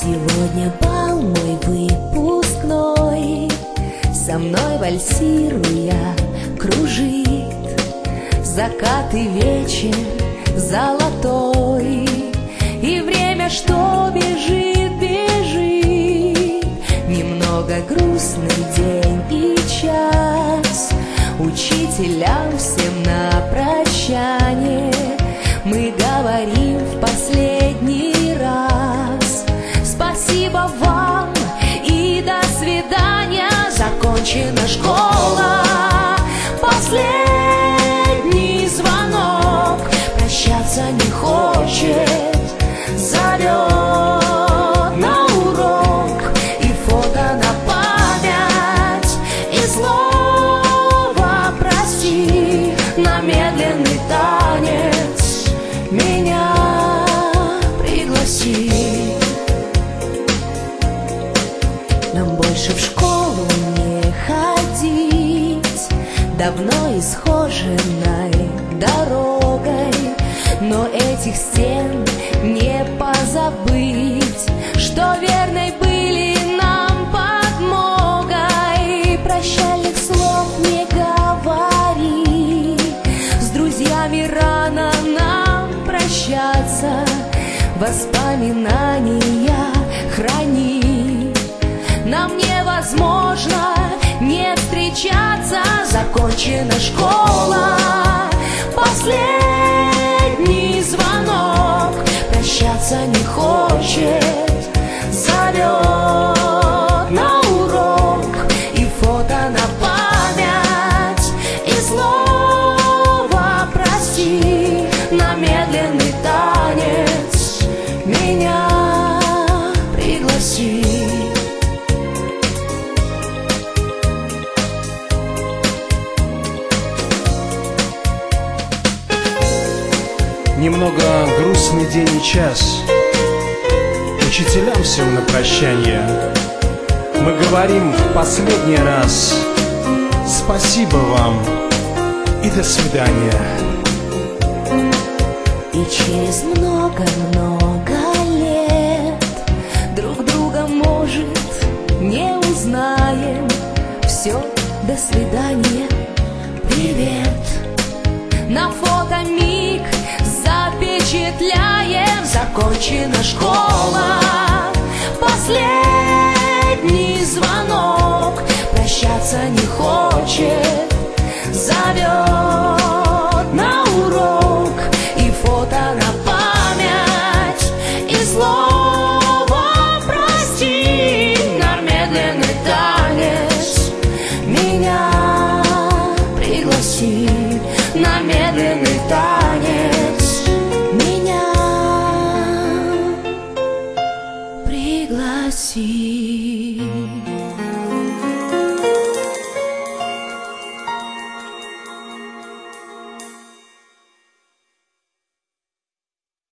Сегодня бал мой выпускной, со мной вальсируя кружит закат и вечер золотой. И время, что бежит, бежит, немного грустный день и час. Учителям всем на прощание мы говорим в последний раз: спасибо вам и до свидания. Закончена школа, последний звонок, прощаться не хочет, зовет на урок. И фото на память, и слово прости, на медленный танец меня пригласи. Нам больше в школу не ходить, давно исхоженной дорогой, но этих стен не позабыть, что верной были нам подмогой. Прощальных слов не говори, с друзьями рано нам прощаться, воспоминания храни. Нам невозможно не встречаться. Закончена школа, последний звонок, прощаться не хочет, зовет на урок. И фото на память, и слово прости, на медленный танец меня пригласи. Немного грустный день и час, учителям всем на прощание мы говорим в последний раз: спасибо вам и до свидания. И через много-много лет друг друга, может, не узнаем. Все, до свидания, привет. На фото миг запечатляем. Закончена школа, последний звонок, прощаться не хочет, зовет на урок. И фото на память, и слово прости, на медленный танец меня пригласи. На медленный танец меня пригласи.